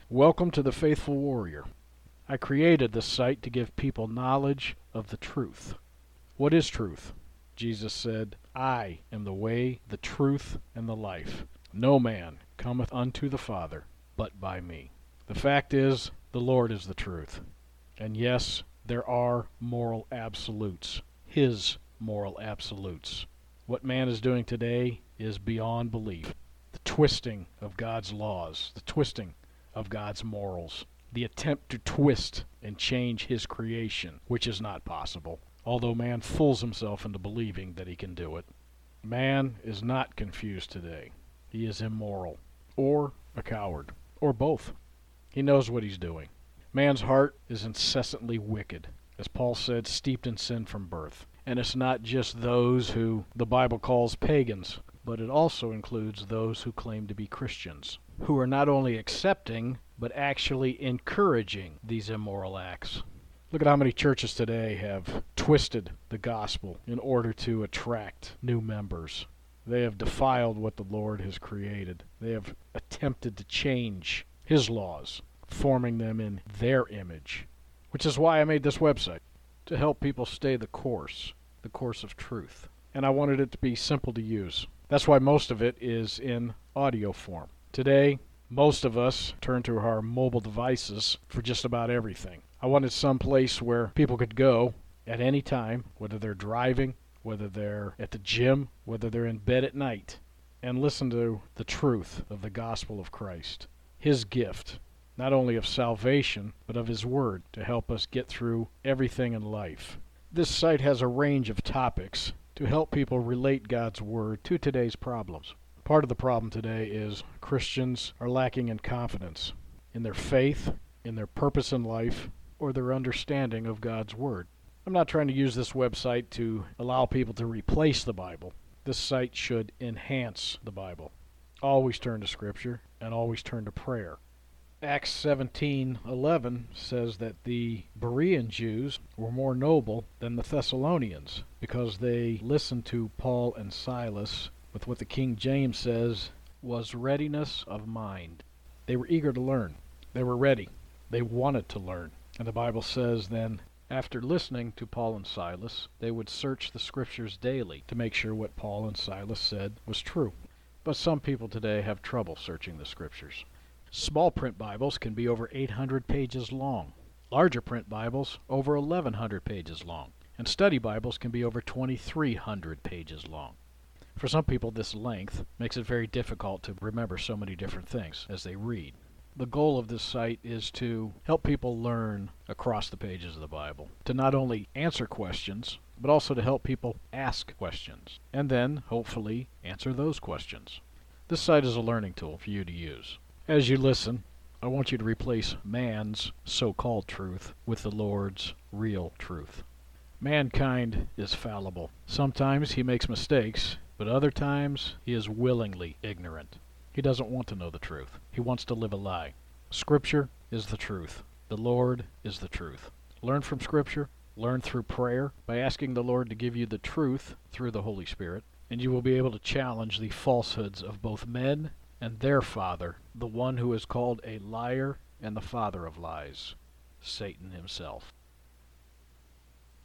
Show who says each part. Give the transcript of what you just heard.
Speaker 1: Welcome to the Faithful Warrior. I created this site to give people knowledge of the truth. What is truth? Jesus said, I am the way, the truth, and the life. No man cometh unto the Father but by me. The fact is, the Lord is the truth. And yes, there are moral absolutes. His moral absolutes. What man is doing today is beyond belief. The twisting of God's laws, the twisting of God's morals, the attempt to twist and change his creation, which is not possible, although man fools himself into believing that he can do it. Man is not confused today. He is immoral, or a coward, or both. He knows what he's doing. Man's heart is incessantly wicked, as Paul said, steeped in sin from birth. And it's not just those who the Bible calls pagans, but it also includes those who claim to be Christians, who are not only accepting, but actually encouraging these immoral acts. Look at how many churches today have twisted the gospel in order to attract new members. They have defiled what the Lord has created. They have attempted to change His laws, forming them in their image, which is why I made this website, to help people stay the course of truth. And I wanted it to be simple to use. That's why most of it is in audio form. Today, most of us turn to our mobile devices for just about everything. I wanted some place where people could go at any time, whether they're driving, whether they're at the gym, whether they're in bed at night, and listen to the truth of the gospel of Christ. His gift, not only of salvation, but of His Word to help us get through everything in life. This site has a range of topics to help people relate God's Word to today's problems. Part of the problem today is Christians are lacking in confidence in their faith, in their purpose in life, or their understanding of God's Word. I'm not trying to use this website to allow people to replace the Bible. This site should enhance the Bible. Always turn to Scripture and always turn to prayer. Acts 17:11 says that the Berean Jews were more noble than the Thessalonians because they listened to Paul and Silas with what the King James says was readiness of mind. They were eager to learn. They were ready. They wanted to learn. And the Bible says then, after listening to Paul and Silas, they would search the Scriptures daily to make sure what Paul and Silas said was true. But some people today have trouble searching the Scriptures. Small print Bibles can be over 800 pages long. Larger print Bibles over 1,100 pages long. And study Bibles can be over 2,300 pages long. For some people, this length makes it very difficult to remember so many different things as they read. The goal of this site is to help people learn across the pages of the Bible, to not only answer questions, but also to help people ask questions, and then, hopefully, answer those questions. This site is a learning tool for you to use. As you listen, I want you to replace man's so-called truth with the Lord's real truth. Mankind is fallible. Sometimes he makes mistakes, but other times he is willingly ignorant. He doesn't want to know the truth. He wants to live a lie. Scripture is the truth. The Lord is the truth. Learn from Scripture. Learn through prayer by asking the Lord to give you the truth through the Holy Spirit, and you will be able to challenge the falsehoods of both men and their father, the one who is called a liar and the father of lies, Satan himself.